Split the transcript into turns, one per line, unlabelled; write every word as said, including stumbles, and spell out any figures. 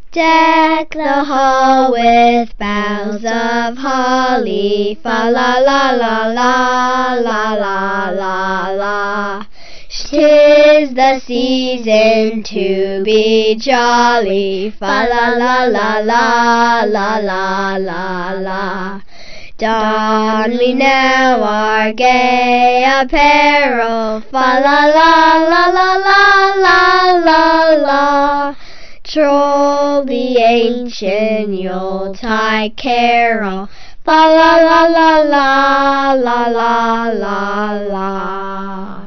Deck the hall with boughs of holly, fa la la la la la la la la. 'Tis the season to be jolly, fa la la la la la la la la. Don we now our gay apparel, fa la la la la la la la la. Troll the ancient Yuletide carol, fa la la la la la la la la.